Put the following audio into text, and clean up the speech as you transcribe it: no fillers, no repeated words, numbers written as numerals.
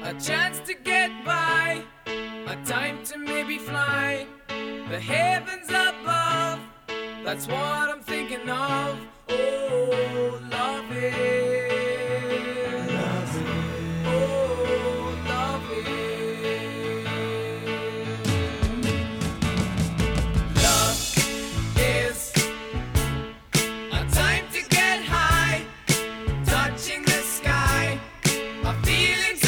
a chance to get by, a time to maybe fly the heavens above. That's what I'm thinking of. Oh, love it. Love it. Oh, love it. Love is a time to get high, touching the sky, a feeling